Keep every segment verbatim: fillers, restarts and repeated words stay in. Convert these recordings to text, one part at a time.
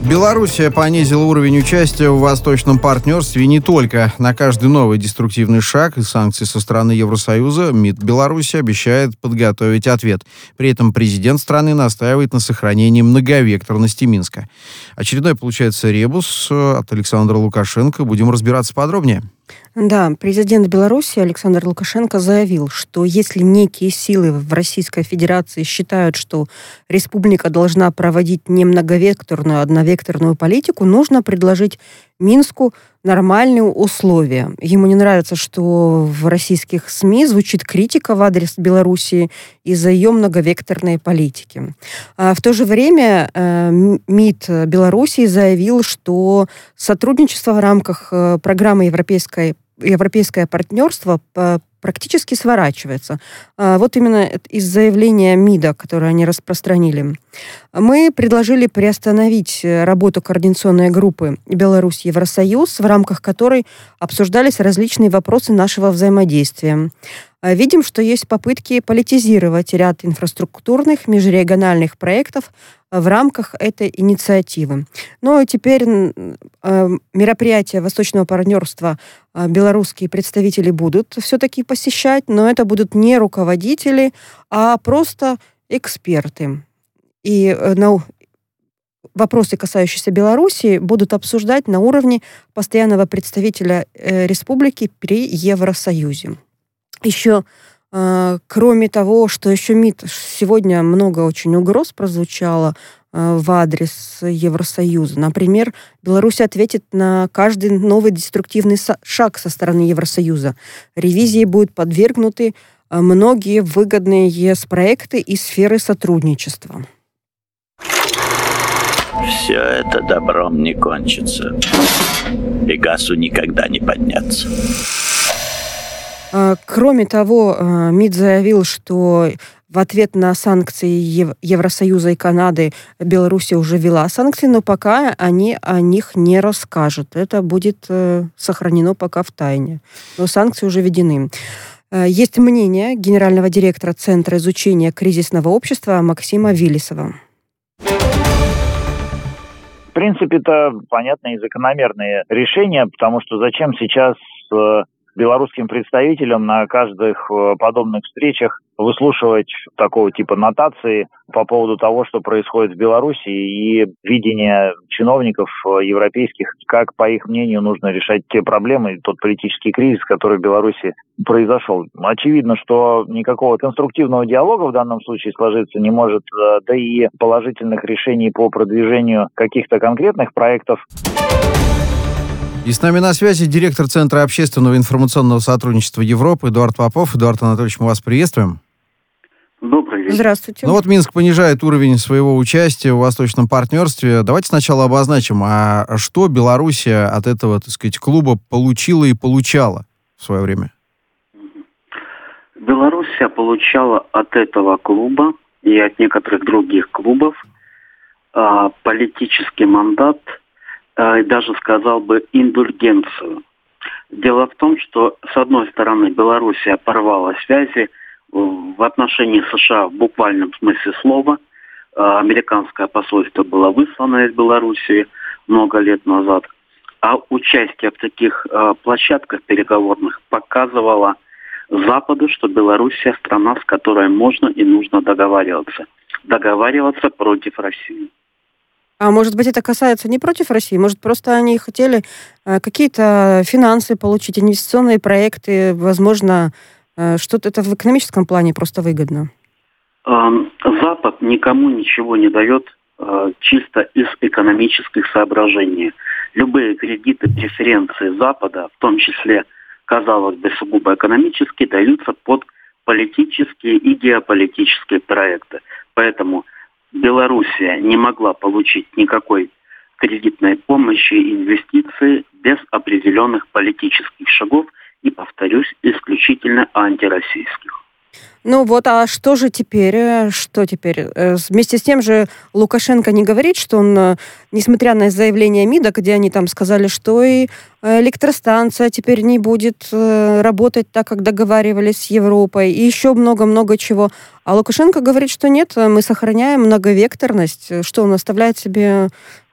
Белоруссия понизила уровень участия в восточном партнерстве не только. На каждый новый деструктивный шаг и санкции со стороны Евросоюза МИД Беларуси обещает подготовить ответ. При этом президент страны настаивает на сохранении многовекторности Минска. Очередной, получается, ребус от Александра Лукашенко. Будем разбираться подробнее. Да, президент Беларуси Александр Лукашенко заявил, что если некие силы в Российской Федерации считают, что республика должна проводить не многовекторную, а одновекторную политику, нужно предложить Минску нормальные условия. Ему не нравится, что в российских СМИ звучит критика в адрес Белоруссии из-за ее многовекторной политики. А в то же время э, МИД Белоруссии заявил, что сотрудничество в рамках э, программы Европейской Европейское партнерство практически сворачивается. Вот именно из заявления МИДа, которое они распространили. Мы предложили приостановить работу координационной группы Беларусь-Евросоюз, в рамках которой обсуждались различные вопросы нашего взаимодействия. Видим, что есть попытки политизировать ряд инфраструктурных межрегиональных проектов в рамках этой инициативы. Но теперь э, мероприятия Восточного партнерства э, белорусские представители будут все-таки посещать, но это будут не руководители, а просто эксперты. И э, на, вопросы, касающиеся Беларуси, будут обсуждать на уровне постоянного представителя э, республики при Евросоюзе. Еще, э, кроме того, что еще МИД сегодня много очень угроз прозвучало э, в адрес Евросоюза. Например, Беларусь ответит на каждый новый деструктивный со- шаг со стороны Евросоюза. Ревизии будут подвергнуты э, многие выгодные ЕС-проекты и сферы сотрудничества. Все это добром не кончится. Пегасу никогда не подняться. Кроме того, МИД заявил, что в ответ на санкции Евросоюза и Канады Белоруссия уже ввела санкции, но пока они о них не расскажут. Это будет сохранено пока в тайне. Но санкции уже введены. Есть мнение генерального директора Центра изучения кризисного общества Максима Виллисова. В принципе, это понятные и закономерные решения, потому что зачем сейчас белорусским представителям на каждых подобных встречах выслушивать такого типа нотации по поводу того, что происходит в Беларуси, и видение чиновников европейских, как, по их мнению, нужно решать те проблемы, тот политический кризис, который в Беларуси произошел. Очевидно, что никакого конструктивного диалога в данном случае сложиться не может, да и положительных решений по продвижению каких-то конкретных проектов. И с нами на связи директор Центра общественного информационного сотрудничества Европы Эдуард Попов. Эдуард Анатольевич, мы вас приветствуем. Добрый вечер. Здравствуйте. Ну вот Минск понижает уровень своего участия в Восточном партнерстве. Давайте сначала обозначим, а что Белоруссия от этого, так сказать, клуба получила и получала в свое время? Белоруссия получала от этого клуба и от некоторых других клубов э, политический мандат, и даже, сказал бы, индульгенцию. Дело в том, что, с одной стороны, Белоруссия порвала связи в отношении США в буквальном смысле слова. Американское посольство было выслано из Белоруссии много лет назад. А участие в таких площадках переговорных показывало Западу, что Белоруссия – страна, с которой можно и нужно договариваться. Договариваться против России. А может быть, это касается не против России? Может, просто они хотели э, какие-то финансы получить, инвестиционные проекты, возможно, э, что-то это в экономическом плане просто выгодно? Запад никому ничего не дает э, чисто из экономических соображений. Любые кредиты, преференции Запада, в том числе, казалось бы, сугубо экономические, даются под политические и геополитические проекты. Поэтому Белоруссия не могла получить никакой кредитной помощи и инвестиций без определенных политических шагов и, повторюсь, исключительно антироссийских. Ну вот, а что же теперь? Что теперь? Вместе с тем же Лукашенко не говорит, что он, несмотря на заявление МИДа, где они там сказали, что и электростанция теперь не будет работать так, как договаривались с Европой, и еще много-много чего. А Лукашенко говорит, что нет, мы сохраняем многовекторность, что он оставляет себе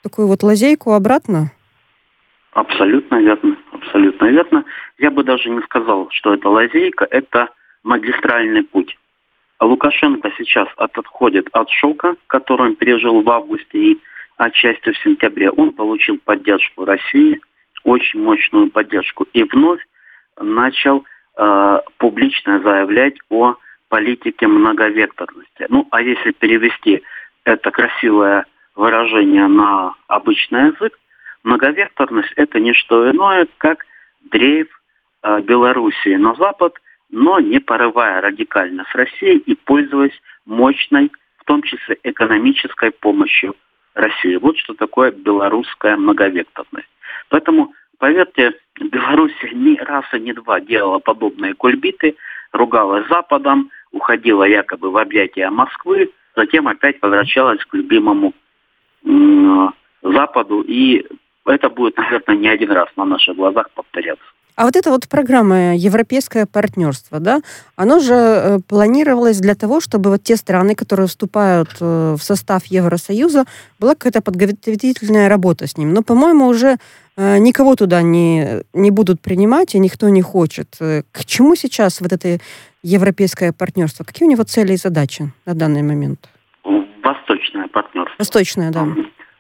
такую вот лазейку обратно? Абсолютно верно, абсолютно верно. Я бы даже не сказал, что это лазейка, это магистральный путь. А Лукашенко сейчас отходит от шока, который он пережил в августе и отчасти в сентябре. Он получил поддержку России, очень мощную поддержку, и вновь начал э, публично заявлять о политике многовекторности. Ну, а если перевести это красивое выражение на обычный язык, многовекторность – это не что иное, как дрейф э, Белоруссии на Запад, но не порывая радикально с Россией и пользуясь мощной, в том числе экономической помощью России. Вот что такое белорусская многовекторность. Поэтому, поверьте, Белоруссия ни раз и ни два делала подобные кульбиты, ругалась Западом, уходила якобы в объятия Москвы, затем опять возвращалась к любимому э, Западу, и это будет, наверное, не один раз на наших глазах повторяться. А вот эта вот программа «Европейское партнерство», да, оно же э, планировалось для того, чтобы вот те страны, которые вступают э, в состав Евросоюза, была какая-то подготовительная работа с ним. Но, по-моему, уже э, никого туда не, не будут принимать, и никто не хочет. Э, к чему сейчас вот это европейское партнерство? Какие у него цели и задачи на данный момент? Восточное партнерство. Восточное, да.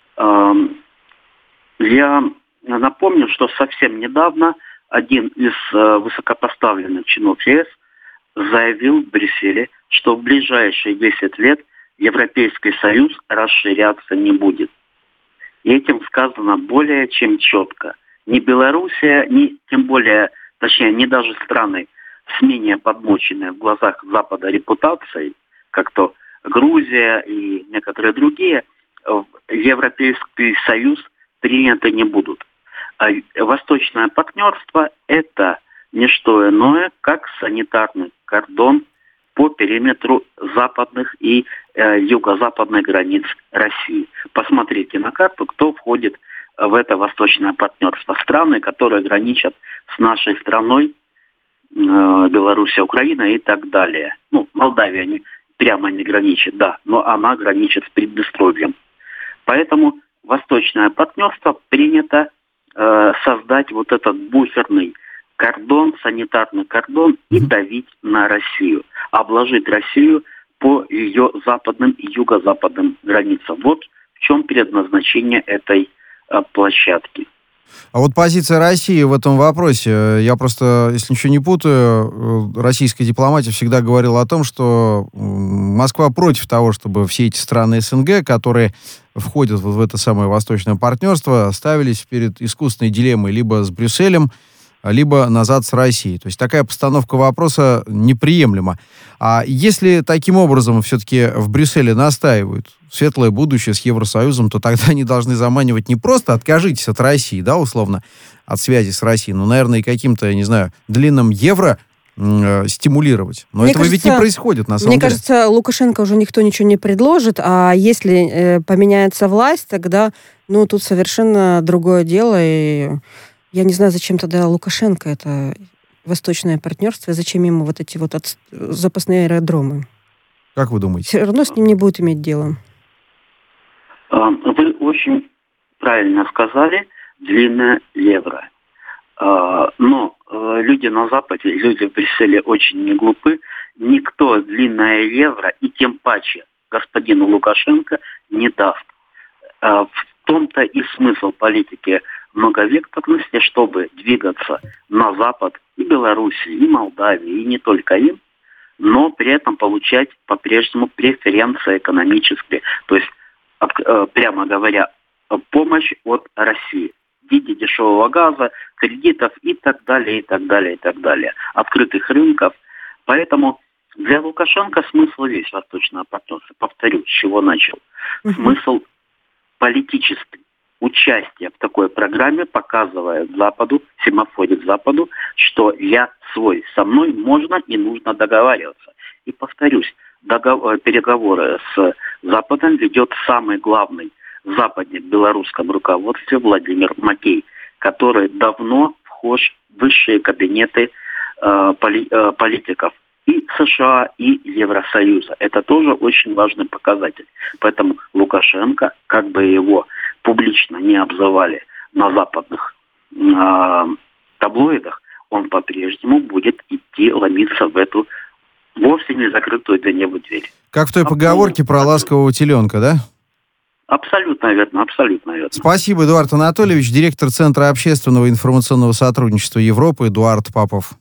Я напомню, что совсем недавно один из э, высокопоставленных чинов ЕС заявил в Брюсселе, что в ближайшие десять лет Европейский Союз расширяться не будет. И этим сказано более чем четко. Ни Белоруссия, ни тем более, точнее, не даже страны с менее подмоченной в глазах Запада репутацией, как то Грузия и некоторые другие, в Европейский Союз приняты не будут. Восточное партнерство – это не что иное, как санитарный кордон по периметру западных и э, юго-западных границ России. Посмотрите на карту, кто входит в это восточное партнерство. Страны, которые граничат с нашей страной, э, Белоруссия, Украина и так далее. Ну, Молдавия не, прямо не граничит, да, но она граничит с Приднестровьем. Поэтому восточное партнерство принято создать вот этот буферный кордон, санитарный кордон и давить на Россию, обложить Россию по ее западным и юго-западным границам. Вот в чем предназначение этой а, площадки. А вот позиция России в этом вопросе, я просто, если ничего не путаю, российская дипломатия всегда говорила о том, что Москва против того, чтобы все эти страны СНГ, которые входят вот в это самое восточное партнерство, ставились перед искусственной дилеммой либо с Брюсселем, либо назад с Россией. То есть такая постановка вопроса неприемлема. А если таким образом все-таки в Брюсселе настаивают светлое будущее с Евросоюзом, то тогда они должны заманивать не просто «откажитесь от России», да, условно, от связи с Россией, но, наверное, и каким-то, я не знаю, длинным евро э, стимулировать. Но мне этого кажется, ведь не происходит, на самом мне деле. Мне кажется, Лукашенко уже никто ничего не предложит, а если э, поменяется власть, тогда, ну, тут совершенно другое дело, и я не знаю, зачем тогда Лукашенко это восточное партнерство, зачем ему вот эти вот от... запасные аэродромы. Как вы думаете? Все равно с ним не будет иметь дела. Вы очень правильно сказали, длинное евро. Но люди на Западе, люди в Брюсселе очень не глупы. Никто длинное евро, и тем паче господину Лукашенко, не даст. В том-то и смысл политики многовекторности, чтобы двигаться на Запад и Белоруссии, и Молдавии, и не только им, но при этом получать по-прежнему преференции экономические, то есть, прямо говоря, помощь от России в виде дешевого газа, кредитов и так далее, и так далее, и так далее, открытых рынков. Поэтому для Лукашенко смысл весь восточного партнерства. Повторю, с чего начал. Mm-hmm. Смысл политический. Участие в такой программе показывает Западу, семафорит Западу, что я свой, со мной можно и нужно договариваться. И повторюсь, договор, переговоры с Западом ведет самый главный западник в белорусском руководстве Владимир Макей, который давно вхож в высшие кабинеты э, поли, э, политиков и США, и Евросоюза. Это тоже очень важный показатель. Поэтому Лукашенко, как бы его публично не обзывали на западных э, таблоидах, он по-прежнему будет идти ломиться в эту вовсе не закрытую для него дверь. Как в той поговорке про ласкового теленка, да? Абсолютно верно, абсолютно верно. Спасибо, Эдуард Анатольевич, директор Центра общественного информационного сотрудничества Европы Эдуард Попов.